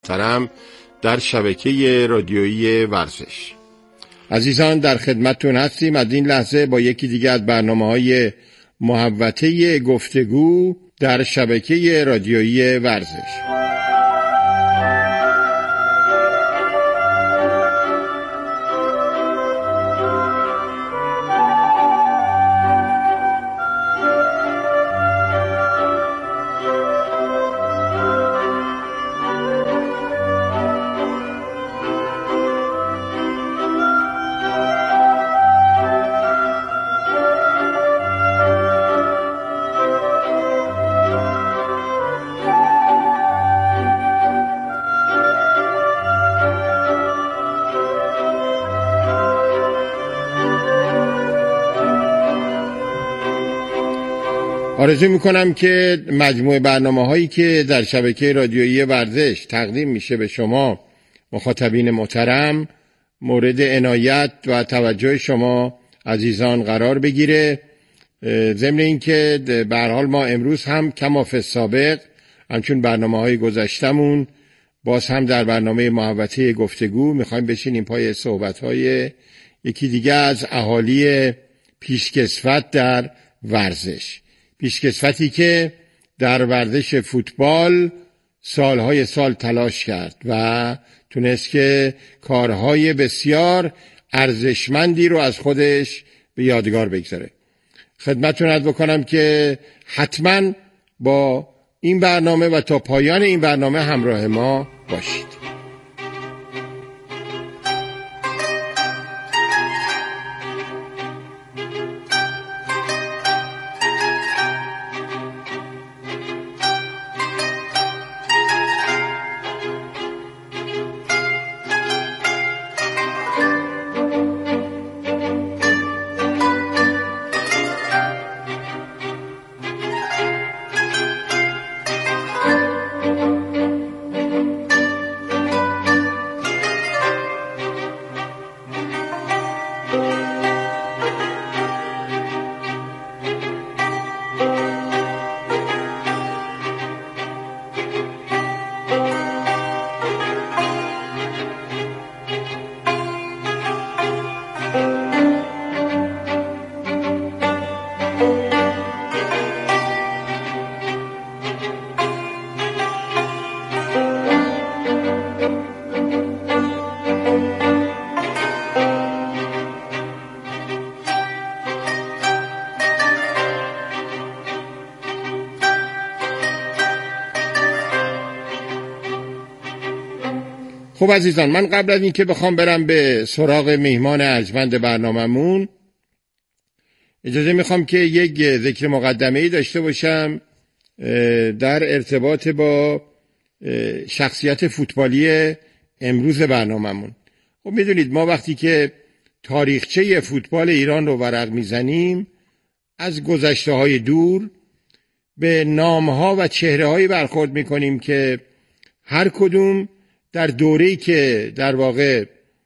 محترم در شبکه رادیویی ورزش. عزیزان در خدمتتون هستیم از این لحظه با یکی دیگه از برنامه‌های محوطه گفتگو در شبکه رادیویی ورزش. آرزو میکنم که مجموع برنامه‌هایی که در شبکه رادیویی ورزش تقدیم میشه به شما مخاطبین محترم مورد عنایت و توجه شما عزیزان قرار بگیره. ضمن اینکه به هر حال ما امروز هم کما فی السابق همچون برنامه‌های گذشتمون باز هم در برنامه محوطه گفتگو میخوایم بشینیم پای صحبت‌های یکی دیگه از اهالی پیشکسوت در ورزش، پیشکسوتی که در ورزش فوتبال سالهای سال تلاش کرد و تونست که کارهای بسیار ارزشمندی رو از خودش به یادگار بگذاره. خدمتتون عرض بکنم که حتما با این برنامه و تا پایان این برنامه همراه ما باشید. خب عزیزان، من قبل از اینکه بخوام برم به سراغ میهمان ارجمند برنامه‌مون اجازه میخوام که یک ذکر مقدمه‌ای داشته باشم در ارتباط با شخصیت فوتبالی امروز برنامه‌مون. خب میدونید ما وقتی که تاریخچه فوتبال ایران رو ورق میزنیم از گذشته‌های دور به نام‌ها و چهره‌هایی برخورد میکنیم که هر کدوم در دوره‌ای که در واقع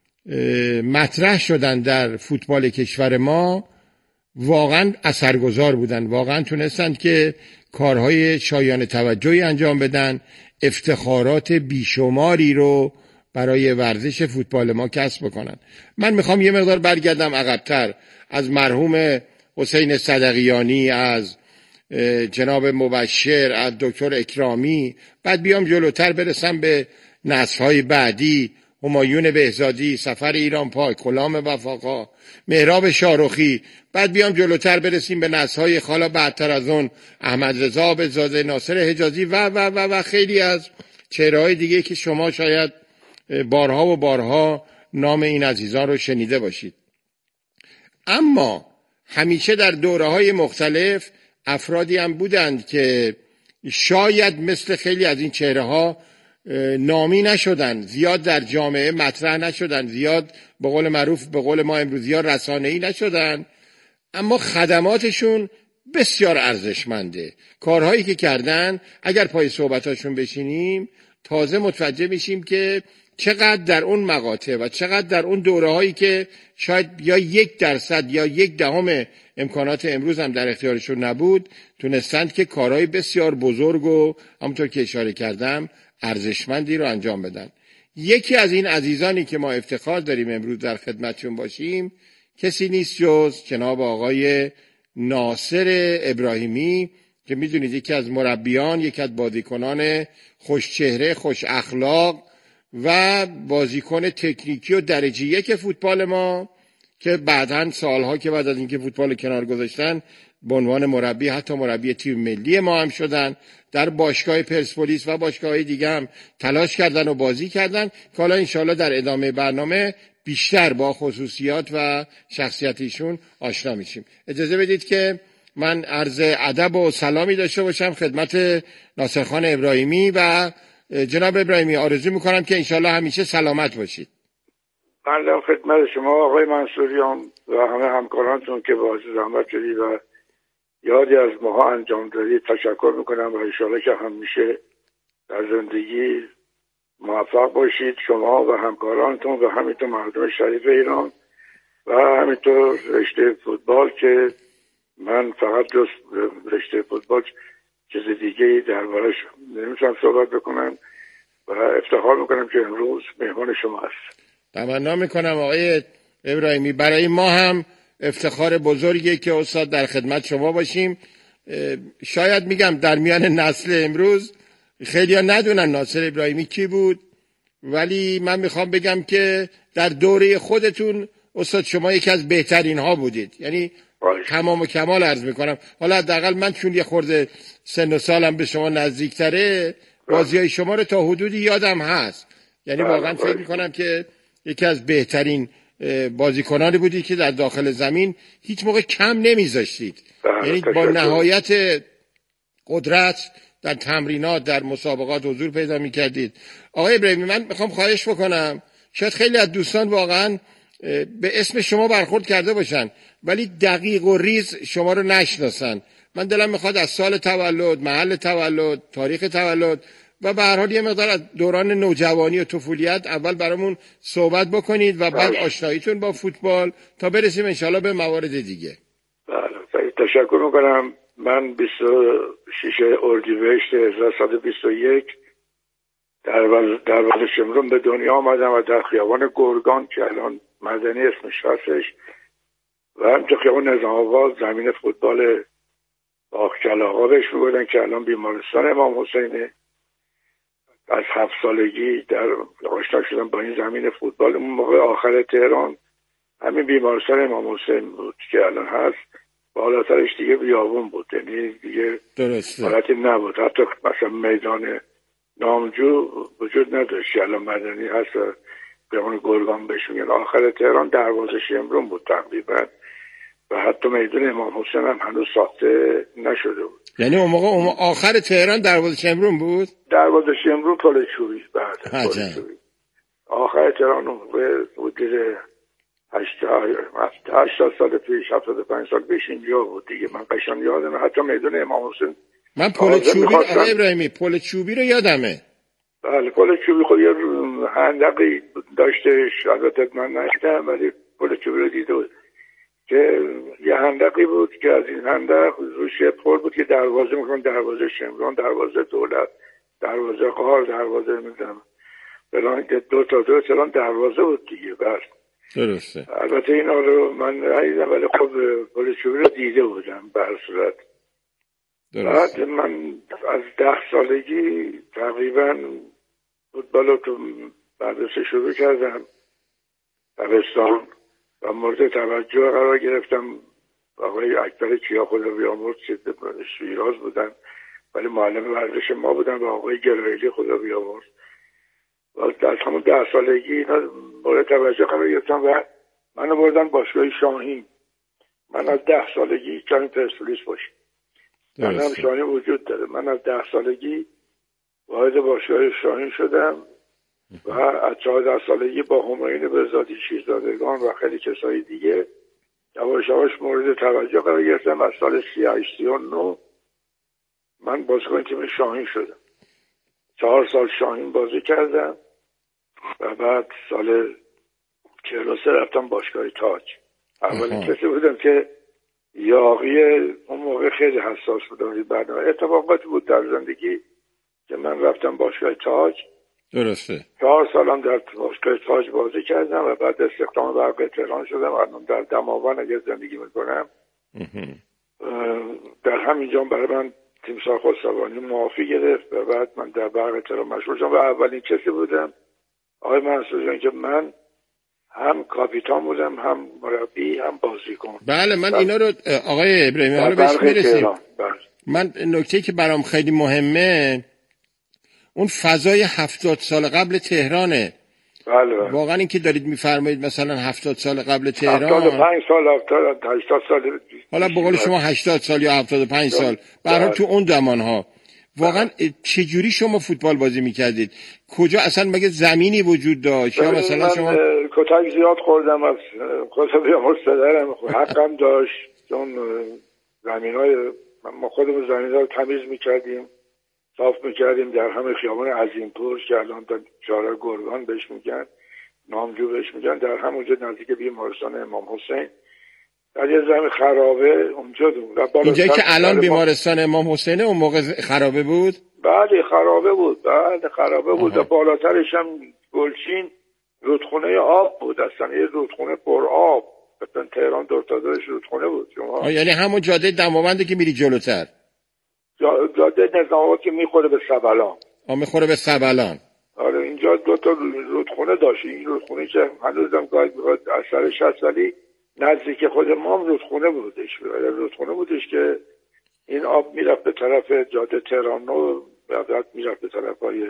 مطرح شدن در فوتبال کشور ما واقعا اثرگذار بودن، واقعا تونستند که کارهای شایان توجهی انجام بدن، افتخارات بیشماری رو برای ورزش فوتبال ما کسب بکنن. من میخوام یه مقدار برگردم عقب‌تر، از مرحوم حسین صدقیانی، از جناب مبشر، از دکتر اکرامی، بعد بیام جلوتر برسم به نسل‌های بعدی، همایون بهزادی، سفر ایران پاک، غلام وفاقا، مهراب شاروخی، بعد بیام جلوتر برسیم به نسل‌های حالا بعدتر از اون احمد رضا بزاده، ناصر حجازی و خیلی از چهره‌های دیگه که شما شاید بارها و بارها نام این عزیزان رو شنیده باشید. اما همیشه در دوره‌های مختلف افرادی هم بودند که شاید مثل خیلی از این چهره‌ها نامی نشدن، زیاد در جامعه مطرح نشدن، زیاد به قول معروف به قول ما امروزی‌ها رسانه‌ای نشدن، اما خدماتشون بسیار ارزشمنده. کارهایی که کردن اگر پای صحبتاشون بشینیم تازه متوجه میشیم که چقدر در اون مقاطع و چقدر در اون دوره‌هایی که شاید یا 1% یا 1/10 امکانات امروز هم در اختیارشون نبود، تونستند که کارهای بسیار بزرگ و همونطور که اشاره کردم ارزشمندی رو انجام بدن. یکی از این عزیزانی که ما افتخار داریم امروز در خدمتشون باشیم کسی نیست جز جناب آقای ناصر ابراهیمی که میدونید یکی از مربیان، یکی از بازیکنان خوشچهره، خوش اخلاق و بازیکن تکنیکی و درجه یک فوتبال ما که بعداً سالها که بعد از اینکه فوتبال کنار گذاشتن به عنوان مربی حتی مربی تیم ملی ما هم شدن، در باشگاه پرسپولیس و باشگاه‌های دیگه هم تلاش کردن و بازی کردن که حالا انشاءالله در ادامه برنامه بیشتر با خصوصیات و شخصیت ایشون آشنا میشیم. اجازه بدید که من عرض ادب و سلامی داشته باشم خدمت ناصرخان ابراهیمی و جناب ابراهیمی آرزو میکنم که انشاءالله همیشه سلامت باشید. بنده خدمت شما آقای منصوریان و همه همکارانتون که باعث زحمت شدی و یادی از ماها انجام دادید تشکر میکنم و انشاءالله که همیشه در زندگی موفق باشید شما و همکارانتون و همینطور مردم شریف ایران و همینطور رشته فوتبال که من فقط جز رشته فوتبال چیز دیگه دربارش نمیتونم صحبت بکنم و افتخار میکنم که امروز مهمان شما هست. تمنا میکنم آقای ابراهیمی، برای ما هم افتخار بزرگیه که استاد در خدمت شما باشیم. شاید میگم در میان نسل امروز خیلی ها ندونن ناصر ابراهیمی کی بود، ولی من میخوام بگم که در دوره خودتون استاد شما یکی از بهترین ها بودید، یعنی تمام و کمال عرض میکنم. حالا حداقل من چون یه خورده سن و سالم به شما نزدیکتره بازیای شما رو تا حدودی یادم هست، یعنی واقعا فکر میکنم که یکی از بهترین بازیکنانی بودید که در داخل زمین هیچ موقع کم نمیذاشتید، یعنی با نهایت قدرت در تمرینات در مسابقات حضور پیدا میکردید. آقای ابراهیمی من میخوام خواهش بکنم، شاید خیلی از دوستان واقعا به اسم شما برخورد کرده باشن ولی دقیق و ریز شما رو نشناسن. من دلم میخواد از سال تولد، محل تولد، تاریخ تولد و به هر حال یه مقدار از دوران نوجوانی و طفولیت اول برامون صحبت بکنید و بعد آشناییتون با فوتبال تا برسیم انشالله به موارد دیگه. بله تشکر میکنم. من 26 اردیبهشت 1921 در ولد شمرون به دنیا آمدم و در خیابان گرگان که الان مدنی اسمش هستش و همچه خیابان نظام آباد زمین فوتبال باغکلاغا بهش میگفتن که الان بیمارستان امام حسینه. از 7 سالگی در آشنا شدم با این زمین فوتبال. اون موقع آخر تهران همین بیمارستان امام حسین بود که الان هست، بالاترش دیگه بیابون بود، یعنی دیگه حالتی نبود، حتی مثلا میدان نامجو وجود نداشت که الان مدنی هست و بیابان گرگان بهش میگن. آخر تهران دروازه شمرون بود تقریبا و حتی میدان امام حسین هم هنوز ساخته نشده بود. یعنی اون موقع آخر تهران دروازه شمرون بود؟ دروازه شمرون پل چوبی. بعد آخر تهران اون موقع حدود 80 سال پیش 75 سال پیش اینجا بود دیگه. من قشنگ یادمه حتی میدون امام حسین. من پل چوبی آقای ابراهیمی پل چوبی رو یادمه. بله پل چوبی خود یه هندقی داشته، البته من نشدم ولی پل چوبی رو دیده بود که یه هندقی بود که از این هندق روش پر بود که دروازه میکنن، دروازه شمرون، دروازه دولت، دروازه قار، دروازه میدونم بلان که دو تا دروازه بود دیگه. بس درسته. البته اینا رو من ندیدم ولی خب پل چوبی رو دیده بودم به هر صورت. بعد من از 10 سالگی تقریبا فوتبال رو تو مدرسه شروع کردم دبستان و مورد توجه قرار گرفتم. آقای اکبر کیا خدا بیامرز که شیراز بودن ولی معلم ورزش ما بودن و آقای گرایلی خدا بیامرز و در همون 10 سالگی اینا مورد توجه قرار گرفتم و منو بردن باشگاه شاهین. من از 10 سالگی کمی پرسپولیس باشیم من هم شاهین وجود داره. من از 10 سالگی وارد باشگاه شاهین شدم و از 14 سالگی با همایون بهزادی، شیرزادگان و خیلی کسای دیگه یواش یواش مورد توجه قرار گرفتم. از سال 38-39 من بازیکن تیم شاهین شدم. 4 سال شاهین بازی کردم و بعد سال 43 رفتم باشگاه تاج. اولین کسی بودم که یاقی اون موقع خیلی حساس بودم. برنامه اتفاقاتی بود در زندگی که من رفتم باشگاه تاج. درسته. 4 سالم در باشگاه تاج بازی کردم و بعد استخدام برق تهران شدم. الان در دماوند اگر زندگی میکنم. در همینجا برای من تیمسار خسروانی معافی گرفت و بعد من در برق تهران مشغول شدم و اولین کسی بودم آقای منصور جان که من هم کاپیتان بودم، هم مربی، هم بازیکن. بله من اینا رو آقای ابراهیمی حالا بهش میرسیم. من نکته که برام خیلی مهمه اون فضای 70 سال قبل تهرانه. بله. واقعا این که دارید میفرمایید مثلا 70 سال قبل تهران 75 سال 80 سال حالا به قول شما 80 سال یا 75 سال به هر حال تو اون زمانها واقعا چه جوری شما فوتبال بازی میکردید؟ کجا اصلا مگه زمینی وجود داشت یا مثلا شما کتک زیاد خوردم از خدا بیامرز پدرم، حقم داشت چون زمینای ما خودمون زمین‌ها رو تمیز میکردیم، صاف میکردیم در همه خیابان عظیمپور که الان در چهارراه گرگان بهش میگن، نامجو بهش میگن، در همونجا نزدیک بیمارستان امام حسین در یه زمین خرابه اونجا اینجایی که الان بیمارستان امام حسینه اون موقع خرابه بود؟ بله خرابه بود. بله خرابه بود و بالاترش هم گلچین رودخونه آب بود، اصلا یه رودخونه پر آب. مثلا تهران دور تا دورش رودخونه بود. شما یعنی همون جاده دماونده که میری جلوتر؟ جاده نظام‌آباد که میخوره به سبلان. میخوره به سبلان. آره اینجا 2 تا رودخونه داشت. این رودخونه که هنوزم گاهی میخواد اثرش هست ولی نزدیک خود ما هم رودخونه بودش که این آب میرفت به طرف جاده تهران و بعد میرفت به طرف های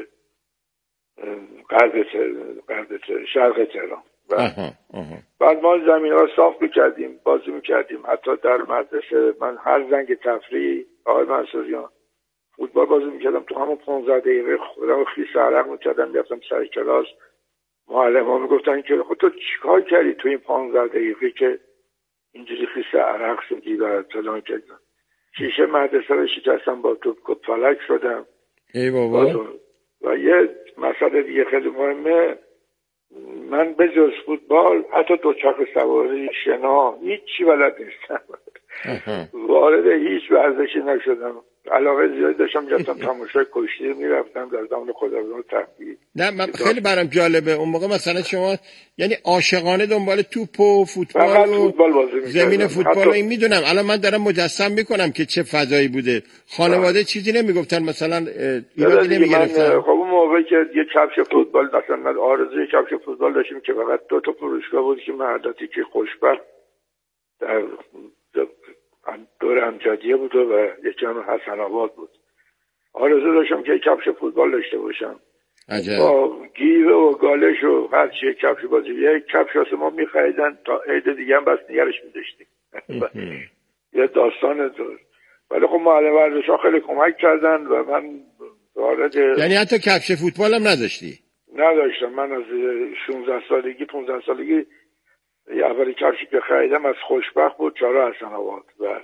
شرق تهران. بعد ما زمین ها صاف میکردیم، بازی میکردیم. حتی در مدرسه من هر زنگ تفریح آقای منصوریان فوتبال بازی میکردم. تو همون 15 دقیقه خودم خیس عرق میکردم میرفتم سر کلاس. معلم ها میگفتن که خود تو چیکار کردی تو این 15 دقیقه که اینجوری خیس عرق شدی و فلان کردن. شیشه مدرسه رو شکستم با توپ فلک شدم. ای بابا. و یه مسئله دیگه خیلی مهمه، من به جز فوتبال حتی دوچرخه سواری، شنا، هیچی بلد نیستم. وارد هیچ ورزشی نشدم. علاقه زیادی داشتم میرفتم تماشای کشتی میرفتم در زمان خداوند تفریح. نه من خیلی برام جالبه اون موقع مثلا شما یعنی عاشقانه دنبال توپ و فوتبال و زمین فوتبال این میدونم. الان من دارم مجسم میکنم که چه فضایی بوده. خانواده چیزی نمیگفتن مثلا ایرادی نمیگرفتن؟ خب اون موقعی که یه کفش فوتبال مثلا آرزوی کفش فوتبال داشتیم که فقط 2 تا فروشگاه بود که مهداتی که خوشبخت در دور امجدیه بود و یکی هم حسن آباد بود. آرزو داشتم که کفش فوتبال داشته باشم. عجب. با گیوه و گالش و هر چیه کفش بازی. یک کفش واسه ما میخریدن تا عید دیگه هم بس نگرش میداشتیم. یه داستان دور. ولی خب معلم ورزش ها خیلی کمک کردن و من وارد. یعنی حتی کفش فوتبال هم نداشتی؟ نداشتم. من از 16 سالگی 15 سالگی اولی کفشی که خریدم از خوشبخت بود، چهارراه حسن آباد.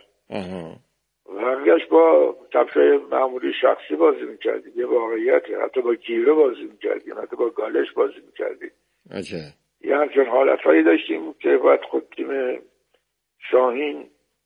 و با کفشای معمولی شخصی بازی میکردیم. یه واقعیتی. حتی با گیره بازی میکردیم، حتی با گالش بازی میکردیم. عجب. یه همچون حالتهایی داشتیم که باید خود تیم شاهین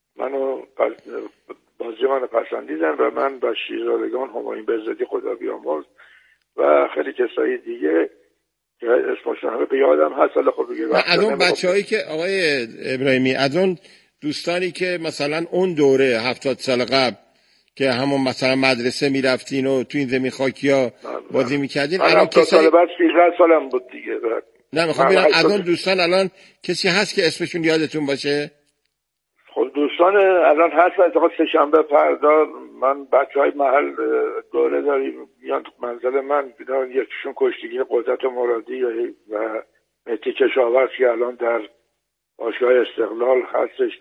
بازی منو پسندیدن و من با شیرزادگان همایون بهزادی خدا بیامرز و خیلی کسایی دیگه که اسمشون همه به یادم هست. حالا خب از اون بچه‌هایی که آقای ابراهیمی، از اون دوستانی که مثلا اون دوره 70 سال قبل که همون مثلا مدرسه میرفتین و تو این زمین خاکیا بازی میکردین، الان کسایی بعد 13 سالم بود دیگه. نه میخوام ببینم از اون دوستان الان کسی هست که اسمشون یادتون باشه؟ خب دوستان الان هست. اتفاقا سه‌شنبه فردا من بچهای محل دوره داریم میان تو منزل من. یکیشون کشتیگیر قدرت مرادی و مهدی کشاورز که الان در باشگاه استقلال هستش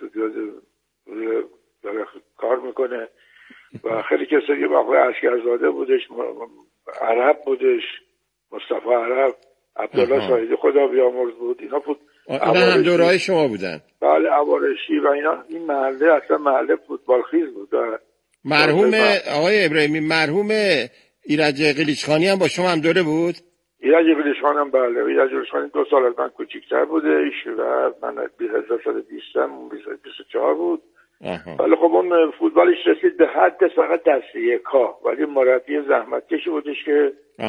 داره کار میکنه و خیلی کسایی که آقای عسکرزاده بودش، عرب بودش، مصطفی عرب، عبدالله سایدی خدا بیامرز بود. اینا هم دورهای شما بودن؟ بله عوارشی و اینا. این محله اصلا محله فوتبال خیز بود. مرحوم آقای ابراهیمی، مرحوم ایرج قلیچخانی هم با شما هم دوره بود؟ ایرج قلیچخان هم بله. ایرج قلیچخانی 2 سال از من کوچیک‌تر بودش و من 1920 24 بود ولی خب اون فوتبالش رسید به حد فقط دسته کا، ولی مربی زحمت کشی بودش که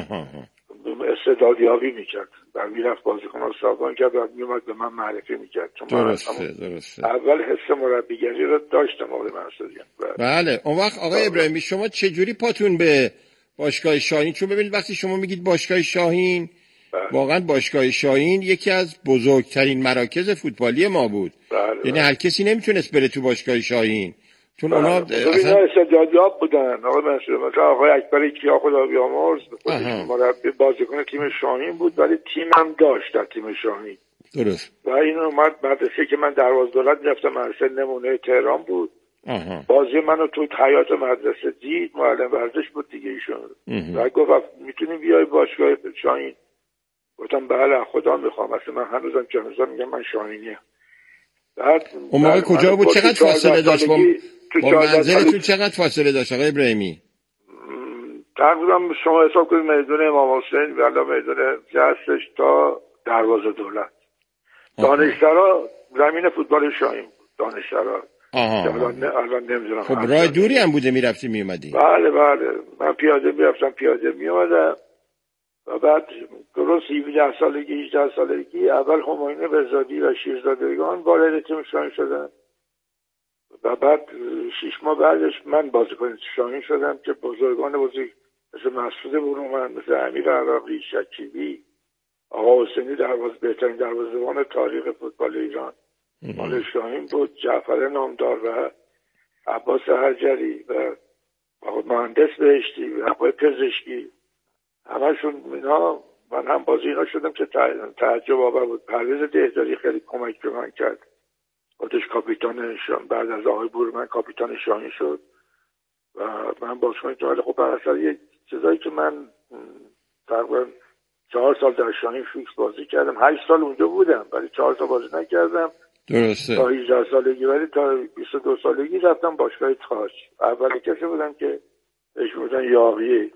استعدادیابی میکرد و میرفت بازیکن‌ها سازمان کرد و میومد به من معرفی میکرد. درسته. اول حس مربیگری رو داشتم آقای منصوریان. بله. اون وقت آقای ابراهیمی شما چجوری پاتون به باشگاه شاهین؟ چون ببینید وقتی شما میگید باشگاه شاهین، واقعا باشگاه شاهین یکی از بزرگترین مراکز فوتبالی ما بود. یعنی هر کسی نمیتونست بره تو باشگاه شاهین، چون اونا اصلا استعدادیاب بودن. آقای منصور مثلا آقای اکبر کیا خدا بیامرز مربی بازیکن تیم شاهین بود، ولی تیم هم داشت در تیم شاهین. درست. و این اومد مدرسه که من دروازه دولت میرفتم، مدرسه نمونه تهران بود. بازی منو تو حیاط مدرسه دید، معلم ورزش بود دیگه ایشون، و گفت میتونی بیای باشگاه شاهین؟ گفتم بله خدا میخوام. اصلا من هنوزم که هنوزم میگم من شاهینیم. اون موقع کجا بود؟ چقدر فاصله داشت با منزلتون؟ چقدر فاصله داشت آقای ابراهیمی؟ تقریبا شما حساب کنید میدون امام حسین ولی میدون جسش تا دروازه دولت. دانشسرا زمین فوتبال شاهین بود. دانشسرا الان نمیدونم. خب راه دوری هم بوده میرفتی میومدی؟ بله من پیاده میرفتم پیاده میومدم. و بعد درست 17 سالگی 18 سالگی اول همایون بهزادی و شیرزادگان وارد تیم شاهین شدن و بعد 6 ماه بعدش من بازیکن شاهین شدم که بزرگان بزرگ مثل مسعود برومند، مثل امیر عراقی، شکیبی، آقا حسینی بهترین دروازه‌بان تاریخ فوتبال ایران مال شاهین بود، جعفر نامدار و عباس حجری و مهندس بهشتی و آقای پزشکی، همشون اینا من هم بازی اینا شدم که تعجب آور بود. پرویز دهداری خیلی کمک به من کرد، خودش کاپیتان بعد از آقای بورمن کاپیتان شاهین شد و من بازیکن که خب بر اثر یه چیزایی که من تقریبا 4 سال در شاهین فیکس بازی کردم. 8 سال اونجا بودم ولی 4 سال بازی نکردم. درسته. تا 18 سالگی ولی تا 22 سالگی رفتم باشگاه تاج. اولی کسی بودم که بهش میگفتن یاغی.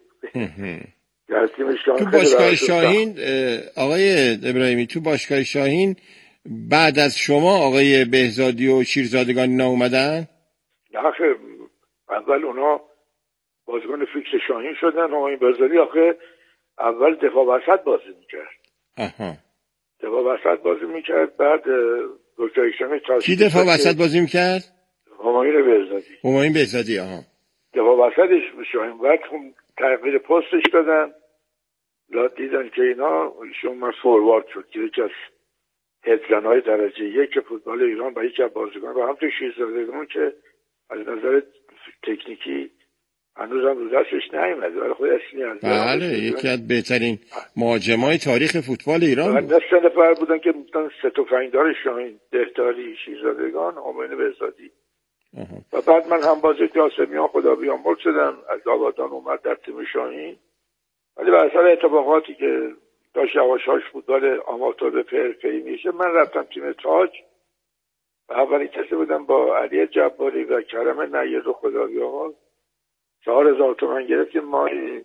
تو باشگاه شاهین آقای ابراهیمی، تو باشگاه شاهین بعد از شما آقای بهزادی و شیرزادگان اینا اومدن؟ نه خیلی اول اونا بازیکن فیکس شاهین شدن. همین بهزادی آخه اول دفاع وسط بازی میکرد. دفاع وسط بازی میکرد. بعد دکتر ایشان کی دفاع وسط بازی میکرد؟ همین بهزادی. دفاع وسطش شاهین. بعد تغییر پستش دادن، دیدن که اینا ایشون من فوروارد شد که یکی از هدرنهای درجه یک فوتبال ایران و یکی از بازیکن و همچنین شیرزادگان که از نظر تکنیکی هنوزم رو دستش نیومده ولی خود اسمی از بله یکی از بهترین مهاجمای تاریخ فوتبال ایران بود. نه 3 نفر بودن که میگفتن سه تفنگدار شاهین، دهداری، شیرزادگان، همایون بهزادی. و بعد من هم بازی قاسمیان خدا بیامرز شدم، از آبادان اومد در تیم شاهین. ولی بر اثر اتفاقاتی که داشت یواشاش فوتبال آماتور به حرفه‌ای میشه، من رفتم تیم تاج و اولین کسی بودم با علی جباری و کرم نیر و خدا بیامرز 4000 تومان گرفتیم. مایی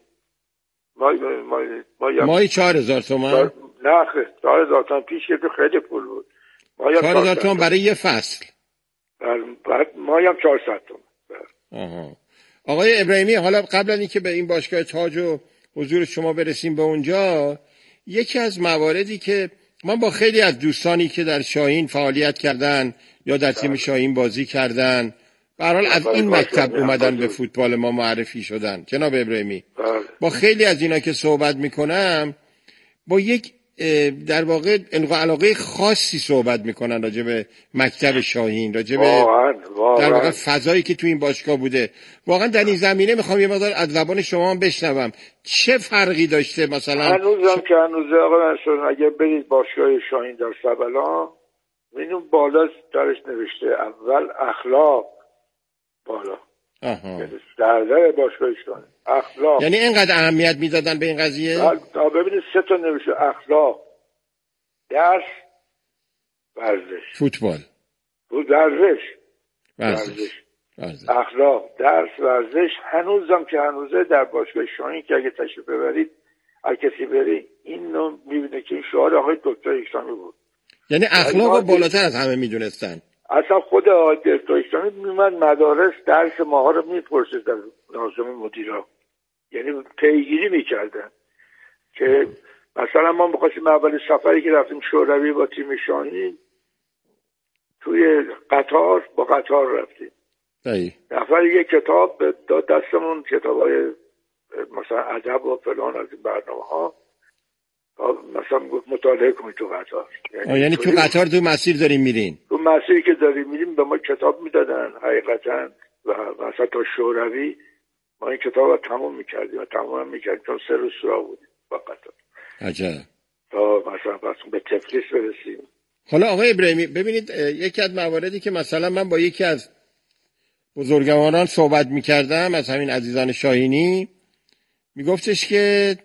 4000 تومان؟ نه خیلی 4000 تومان پیش که خیلی پول بود. 4000 تومان برای یه فصل. بعد مایی هم 400 تومان. آقای ابراهیمی، حالا قبل از اینکه به این باشگاه تاج و حضور شما برسیم به اونجا، یکی از مواردی که من با خیلی از دوستانی که در شاهین فعالیت کردن یا در تیم شاهین بازی کردن به هر حال از این مکتب اومدن به فوتبال ما معرفی شدن جناب ابراهیمی، با خیلی از اینا که صحبت میکنم با یک در واقع علاقه خاصی صحبت میکنن راجع به مکتب شاهین، راجع به در واقع فضایی که تو این باشگاه بوده. واقعا در این زمینه میخوام یه مقدار از زبان شما هم بشنوم چه فرقی داشته مثلا. هنوزم که هنوزه آقا منصور اگر برید باشگاه شاهین در سبلان میدون بالا درش نوشته اول اخلاق بالا. در باشگاه شاهین اخلاق، یعنی اینقدر اهمیت میدادن به این قضیه. ببینید 3 تا نوشته: اخلاق، درس، ورزش. فوتبال، ورزش. اخلاق، درس، ورزش. هنوزم که هنوزه در باشگاه شاهین که اگه تشریف ببرید هر کسی بری اینو میبینه که این شعار آقای دکتر ایشانی بود. یعنی اخلاق رو بالاتر از همه میدونستن. اصلا خود آقای دستایشانی میومد مدارس درس ماها رو میپرسید در ناظم مدیرا، یعنی پیگیری میکردن که مثلا ما میخواستیم اول سفری که رفتیم شوروی با تیم شاهین توی با قطار رفتیم. نفر یک کتاب داد دستمون، کتابای مثلا ادب و فلان از این برنامه‌ها، مثلا مطالعه کنید تو قطار. یعنی تو قطار تو مسیر داریم میرین؟ تو مسیری که داریم میریم به ما کتاب میدادن حقیقتا، و مثلا تا شوروی ما این کتاب رو تمام میکردیم و تمام میکردیم چون 3 روز سراغ بودیم با قطار. عجب. تا مثلا پس به تفلیس برسیم. حالا آقای ابراهیمی ببینید، یکی از مواردی که مثلا من با یکی از بزرگواران صحبت میکردم از همین عزیزان شاهینی، میگفتش که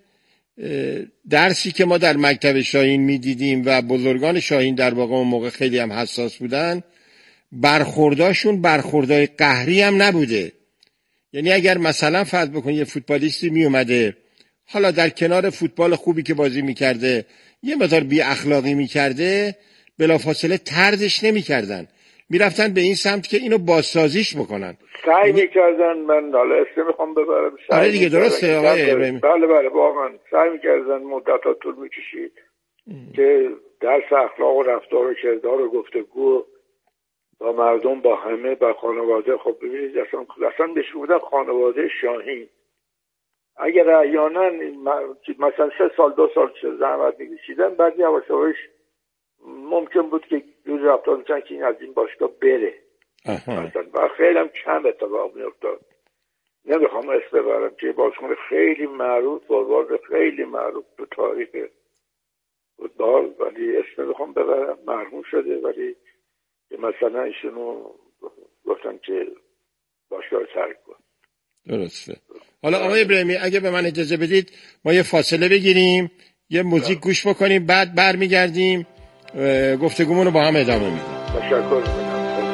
درسی که ما در مکتب شاهین میدیدیم و بزرگان شاهین در واقع اون موقع خیلی هم حساس بودن، برخورداشون برخوردای قهری هم نبوده. یعنی اگر مثلا فرض بکن یه فوتبالیستی میومده حالا در کنار فوتبال خوبی که بازی میکرده یه مقدار بی اخلاقی میکرده، بلافاصله طردش نمیکردن، میرفتن به این سمت که اینو بازسازیش بکنن، سعی میکردن. من حالا اسم میخوام ببرم. آره دیگه درسته آقای ابراهیمی. بله واقعا سعی میکردن، مدت‌ها طول میکشید که درس اخلاق و رفتار و کردار و گفتگو با مردم، با همه، با خانواده. خب ببینید اصلا بهش بودن خانواده شاهین. اگر احیانا مثلا 3 سال 2 سال زحمت میکشیدن، بعد یواش یواش ممکن بود که جور رفتار میکنن که این از این باشگاه بره مثلا، و خیلی هم کم اتفاق میافتاد. نمیخوام اسم ببرم که بازیکن خیلی معروف، فوروارد خیلی معروف تو تاریخ فوتبال، ولی اسم نمیخوام ببرم، مرحوم شده، ولی مثلا ایشونو گفتن که باشگاه رو ترک کن. درسته. حالا آقای ابراهیمی اگه به من اجازه بدید ما یه فاصله بگیریم، یه موزیک گوش بکنیم، بعد برمیگردیم گفتگومون رو با هم ادامه میدیم. تشکر میکنم.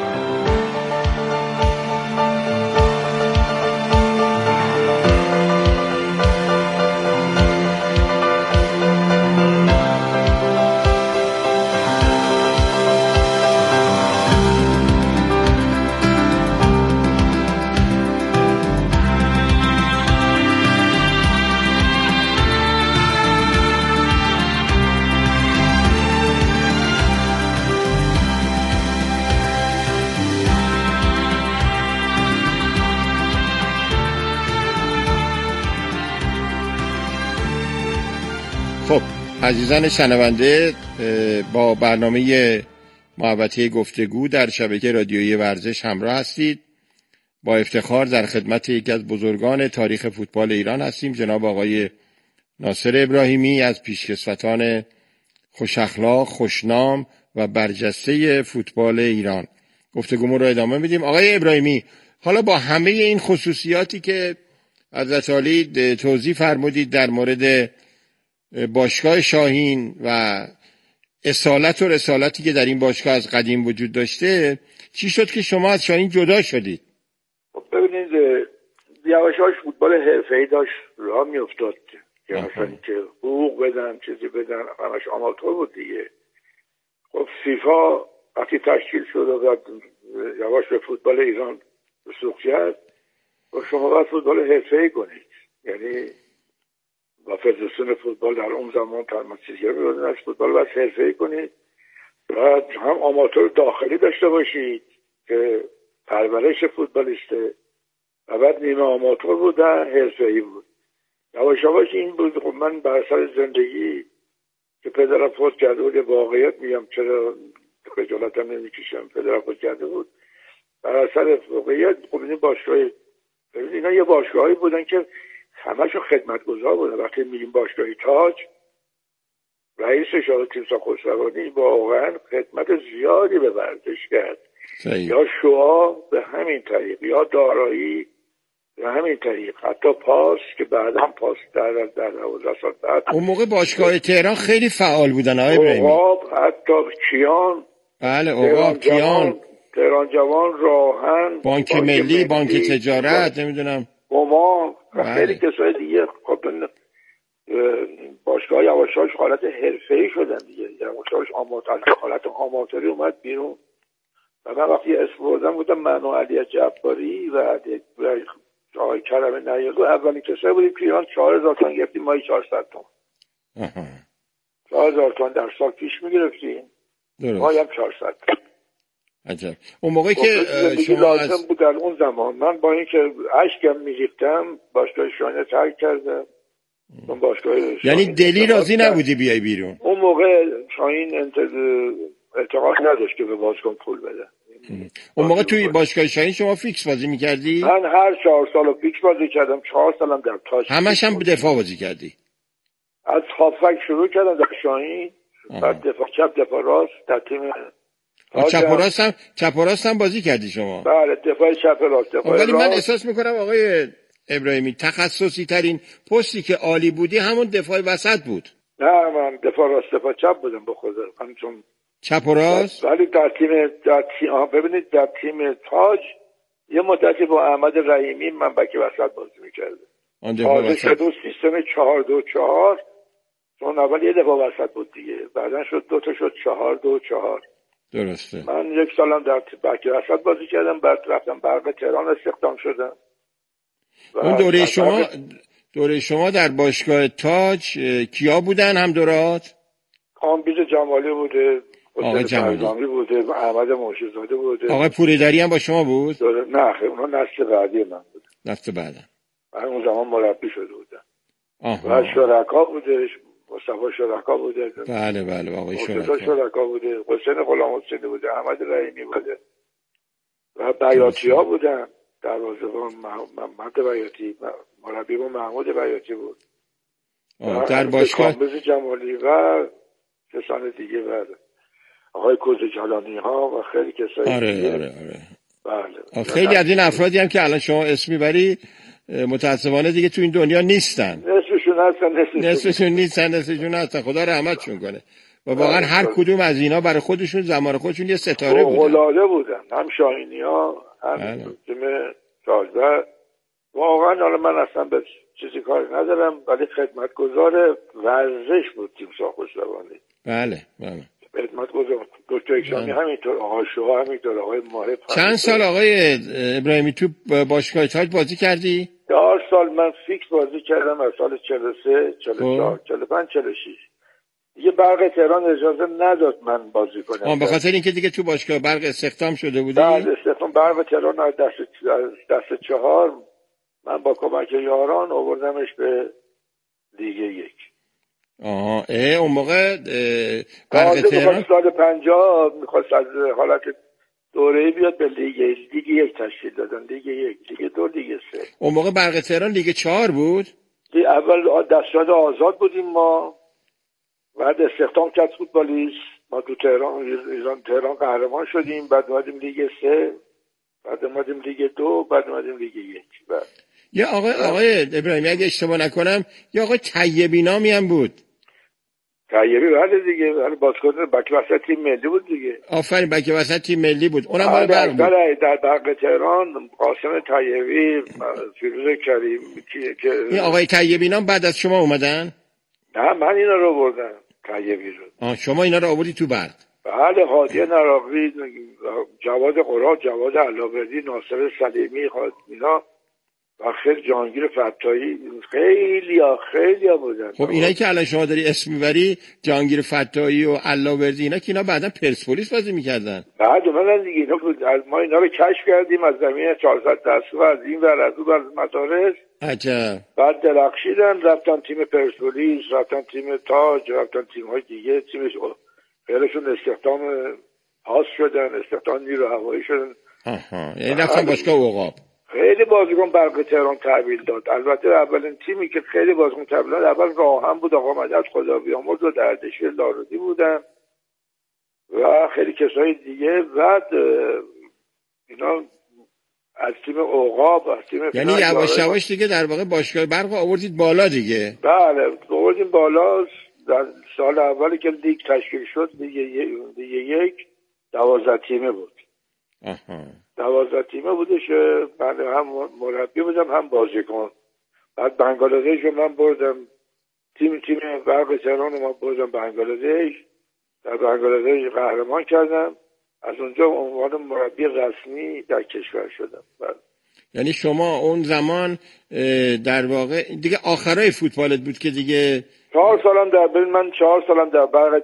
خب عزیزان شنونده، با برنامه محوطه گفتگو در شبکه رادیویی ورزش همراه هستید. با افتخار در خدمت یکی از بزرگان تاریخ فوتبال ایران هستیم، جناب آقای ناصر ابراهیمی، از پیشکسوتان خوش اخلاق، خوشنام و برجسته فوتبال ایران. گفتگومون رو ادامه میدیم. آقای ابراهیمی، حالا با همه این خصوصیاتی که حضرت عالی توضیح فرمودید در مورد باشگاه شاهین و اصالت و رسالتی که در این باشگاه از قدیم وجود داشته، چی شد که شما از شاهین جدا شدید؟ ببینید یواشاش فوتبال حرفه‌ای داشت راه میافتاد که مثلا که حقوق بدن، چیزی بدن، همش آماتور بود دیگه. خب فیفا وقتی تشکیل شد و یواش به فوتبال ایران رسوخ کرد، و شما باید فوتبال حرفه‌ای کنید، یعنی با فدراسیون فوتبال در اون زمان ترمسیزگری رو از فوتبال باید حرفه‌ای کنید، بعد هم آماتور داخلی داشته باشید که پرورش فوتبالیسته، و بعد نیمه آماتور بودن، حرفه‌ای بود. یواش یواش این بود. خب من بر اثر زندگی که پدرم فوت کرده بود، واقعیت میگم، چرا خجالتم نمیکشم، پدرم فوت کرده بود، بر اثر واقعیت خب این باشگاه، اینا یه باشگاهی بودن که همشون خدمتگزار بودن. وقتی میگیم باشگاهی تاج، رئیس شاه تیمسار خسروانی واقعا خدمت زیادی به ورزش کرد. یا شعاع به همین طریق، یا دارایی به همین طریق، حتی پاس که بعداً پاس در 12 سال بعد. اون موقع باشگاه تهران خیلی فعال بودن آقای ابراهیمی. عقاب، حتی کیان، بله عقاب، کیان، تهران جوان، راهن، بانک ملی، بانک تجارت، نمیدونم هما، خیلی کسای دیگه. خب باشگاه یواشاش حالت حرفه‌ای شدن دیگه، یواشاش حالت آماتوری اومد بیرون و من وقتی اسم بردم بودم من و علی جباری و آقای کرم نیالو اولین کسایی بودیم که ایران 4,000 تومان گرفتیم، ما 400 تومان. 4,000 تومان در سال پیش میگرفتیم، ما هم 400. عجب. اون موقعی که شما لازم بود در اون زمان، من با اینکه اشکم میریختم باشگاه شاهین ترک کردم. یعنی دلی راضی نبودی بیای بیرون؟ اون موقع شاهین اعتقاد نداشت که به بازیکن پول بده. اون موقع توی باشگاه شاهین شما فیکس بازی میکردی؟ من هر 4 سال فیکس بازی کردم، 4 سالم در تاج. همش هم دفاع بازی کردی؟ از هافک شروع کردم در شاهین، بعد دفاع چپ، دفاع راست در تیم. چپ و راست هم بازی کردی شما؟ بله، دفاع چپ راست، دفاع راست. ولی من احساس میکنم آقای ابراهیمی تخصصی ترین پستی که عالی بودی همون دفاع وسط بود. نه، من دفاع راست دفاع چپ بودم به خدا. من چون چپ و راست؟ ولی در تیم ببینید در تیم تاج یه مدتی با احمد رحیمی من بک وسط بازی میکردم. آن دفاع وسط شد سیستم 4-2-4، چون اول یه دفاع وسط بود دیگه، بعدن شد 2 تا شد 4-2-4. درسته. من یک سالم در بک وسط بازی کردم، بعد رفتم برق تهران استخدام شدم. اون دوره شما در باشگاه تاج کیا بودن هم دورات؟ کامبیز جمالی بوده، آقای جمالی بوده، احمد مرشدزاده بوده. آقای پوریدری هم با شما بود؟ نه خیلی، اونا نسل بعدی من بود. نسل بعدن. من اون زمان مربی شده بودم. و شرکا بوده، مصطفی شرکا بوده. بله آقای شرکا بوده، حسین غلام حسینی بوده، احمد رحیمی بوده. و بیاتی ها بودن. دروازه‌بان محمد بیاتی، مربی محمود بیاتی بود. در باشگاه کامبیز جمالی و کسان دیگه بعد آقای کوزجالانی ها و خیلی کسایی دیگه. آره. بله. خیلی از این افرادی هم که الان شما اسم میبری متاسفانه دیگه تو این دنیا نیستن. نصفشون هستن. خدا رحمتشون کنه. و واقعا هر کدوم از اینا برای خودشون زمان خودشون یه ستاره بودن. هم شاهینی ها، هم تیم تاج. واقعا حالا من اصلا به چیزی کاری ندارم، ولی خدمتگزار ورزش بود تیم ساخوشلوانی. بله. خدمتگزار دکتر اکشانی همینطور، آقای شوها همینطور، آقای ماهب. چند سال آقای ابراهیمی تو باشگاه تاج بازی کردی؟ 4 سال من فیکس بازی کردم، از سال 43 44 45 46. دیگه برق تهران اجازه نداد من بازی کنم. به خاطر اینکه دیگه تو باشگاه برق استخدام شده بودی؟ بعد استخدام برق تهران از دست 4 من با کمک یاران آوردمش به لیگ 1. اون موقع برق تهران سال 50 میخواست از حالت دوره‌ای بیاد به لیگ 1 تشکیل دادن. لیگ 1، لیگ 2، لیگ 3. اون موقع برق تهران لیگ 4 بود؟ اول دستیار آزاد بودیم ما، بعد استخدام کرد فوتبالیست، ما تو تهران قهرمان شدیم، بعد اومدیم لیگ 3، بعد اومدیم لیگ 2، بعد اومدیم لیگ 1. یه آقای ابراهیمی اگه اشتباه نکنم یه آقای طیبی نامی هم بود. طیبی بله دیگه، بازیکن بک وسط تیم ملی بود دیگه. آفرین، بک وسط تیم ملی بود. اونم مال برق بود. در برق تهران قاسم طیبی، فیروز کریم که این آقای طیبی نام بعد از شما اومدن؟ نه، من اینا رو آوردم. طیبی رو شما اینا رو آوردی تو برق؟ بله، هادی نراقی، جواد قرا، جواد علاوردی، ناصر سلیمی، اینا و خیلی جهانگیر فتاحی، خیلی بودن. خب اینایی که الان شما داری اسم میبری، جهانگیر فتاحی و علاوردی، اینا که اینا بعدا پرسپولیس بازی میکردن. بعد اومدن دیگه. ما اینا رو کشف کردیم از زمین 400 دستو، از این ور از اون ور مدارس. عجب. بعد درخشیدن، رفتن تیم پرسپولیس، رفتن تیم تاج، رفتن تیم های دیگه. تیمش خیلیشون استخدام پاس شدن، استخدام نیرو هوایی شدن. یعنی رفتن باشگاه عقاب. خیلی بازیکن برق تهران تحویل داد. البته اولین تیمی که خیلی بازیکن تحویل داد اول راهم بود، آقا مدد خدا بیامرز و دردشیر لارودی بودن و خیلی کسای دیگه. بعد اینا از تیم عقاب، از تیم یعنی یواش یواش دیگه در واقع باشگاه برق آوردید بالا دیگه. بله، آوردیم بالا. در سال اولی که لیگ تشکیل شد، لیگ 1 12 تیمه بود. 12 تیمه بودش. من هم مربی بودم هم بازیکن. بعد بنگلادش رو من بردم، تیم برق تهران رو من بردم بنگلادش. در بنگلادش قهرمان کردم. از اونجا عنوان مربی رسمی در کشور شدم. یعنی شما اون زمان در واقع دیگه آخرای فوتبالت بود که دیگه 4 سالم در من 4 سالم در برق